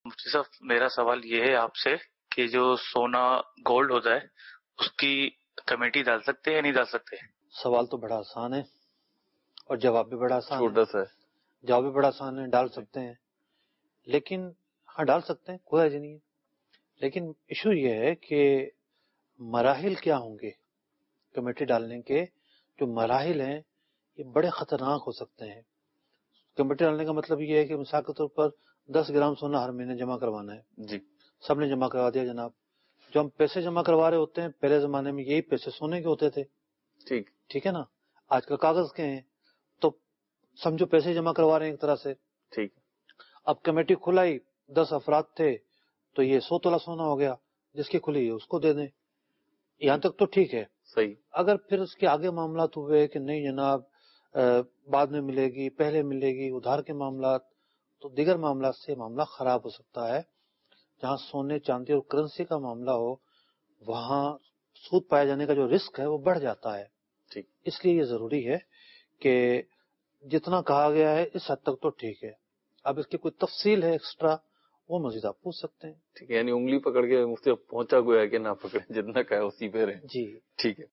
مفتی صاحب میرا سوال یہ ہے آپ سے کہ جو سونا گولڈ ہوتا ہے اس کی کمیٹی ڈال سکتے ہیں یا نہیں ڈال سکتے؟ سوال تو بڑا آسان ہے اور جواب بھی بڑا آسان ہے. جواب بھی بڑا آسان ہے، ڈال سکتے ہیں. لیکن ہاں ڈال سکتے ہیں، کوئی حرج نہیں ہے. لیکن ایشو یہ ہے کہ مراحل کیا ہوں گے کمیٹی ڈالنے کے. جو مراحل ہیں یہ بڑے خطرناک ہو سکتے ہیں. کمیٹی ڈالنے کا مطلب یہ ہے کہ مثال کے طور پر 10 گرام سونا ہر مہینے جمع کروانا ہے. جی سب نے جمع کروا دیا جناب. جو ہم پیسے جمع کروا رہے ہوتے ہیں پہلے زمانے میں یہی پیسے سونے کے ہوتے تھے. ٹھیک ہے نا. آج کل کاغذ کے ہیں تو سمجھو پیسے جمع کروا رہے ہیں ایک طرح سے. ٹھیک. اب کمیٹی کھلائی 10 افراد تھے تو یہ 100 تولہ سونا ہو گیا. جس کی کھلی ہے اس کو دے دیں. یہاں تک تو ٹھیک ہے. صحیح. اگر پھر اس کے آگے معاملات ہوئے کہ نہیں جناب بعد میں ملے گی، پہلے ملے گی، ادھار کے معاملات، تو دیگر معاملات سے معاملہ خراب ہو سکتا ہے. جہاں سونے چاندی اور کرنسی کا معاملہ ہو وہاں سود پائے جانے کا جو رسک ہے وہ بڑھ جاتا ہے. ٹھیک. اس لیے یہ ضروری ہے کہ جتنا کہا گیا ہے اس حد تک تو ٹھیک ہے. اب اس کی کوئی تفصیل ہے ایکسٹرا وہ مزید آپ پوچھ سکتے ہیں. ٹھیک ہے، یعنی انگلی پکڑ کے مفتی پہنچا گیا ہے کہ نہ پکڑے، جتنا کہا اسی پہ رہیں. جی ٹھیک ہے.